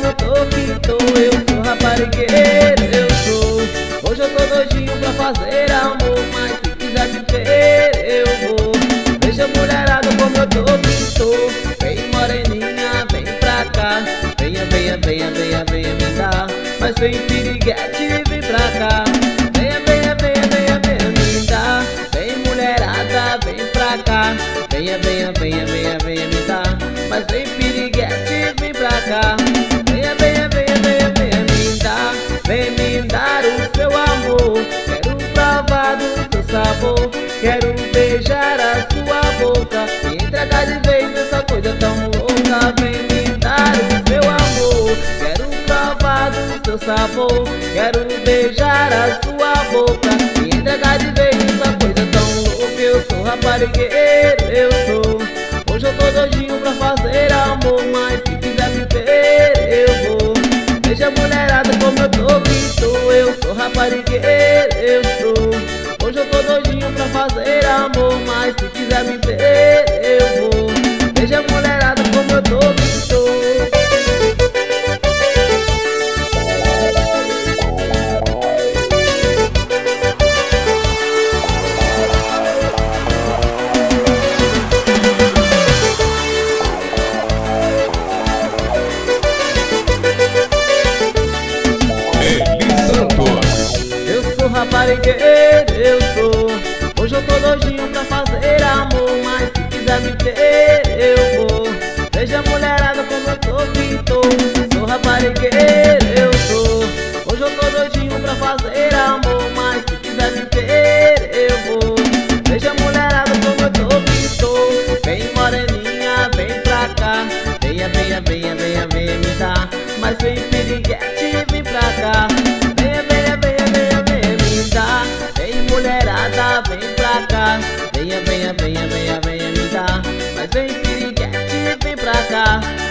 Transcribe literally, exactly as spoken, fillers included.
como eu tô que tô. Eu sou raparigueiro, eu sou. Hoje eu tô doidinho pra fazer amor, mas se quiser me ver, eu vou. Veja mulherada como eu tô que tô. Vem moreninha, vem pra cá. Venha, venha, venha, venha, venha me dar. Mas vem piriguete, vem pra cá. Venha, venha, venha, venha, venha me dar. Vem mulherada, vem pra cá. Venha, venha, venha, venha, venha me dar. Mas vem piriguete, vem pra cá. Venha, venha, venha, venha, venha me dar. Vem me dar o seu amor. Quero provar do seu sabor. Quero beijar a sua boca e entregar de vez essa coisa tão louca. Vem me dar o seu amor. Quero provar do seu sabor. Quero beijar a sua boca e entregar de vez essa coisa tão louca. Eu sou raparigueiro, eu sou. Hoje eu tô doidinho pra fazer amor, mas se quiser me ver, eu vou. Veja mulherada como eu tô que tô. Eu sou raparigueiro, eu sou. Hoje eu tô doidinho pra fazer amor, mas se quiser me ver, eu vou. Veja mulherada como eu tô que tô. Raparigueiro, eu sou. Hoje eu tô doidinho pra fazer amor, mas se quiser me ver, eu vou. Veja mulherada como eu tô que tô. Sou raparigueiro, eu sou. Hoje eu tô doidinho pra fazer amor, mas se quiser me ver, eu vou. Veja mulherada como eu tô que tô. Vem moreninha, vem pra cá. Venha, venha, venha, venha, venha me dar. Mas vem piriguete, vem pra cá. Venha, venha, venha, venha, venha me dar. Vem mulherada, vem pra cá. Venha, venha, venha, venha, venha me dar. Mas vem piriguete, vem pra cá.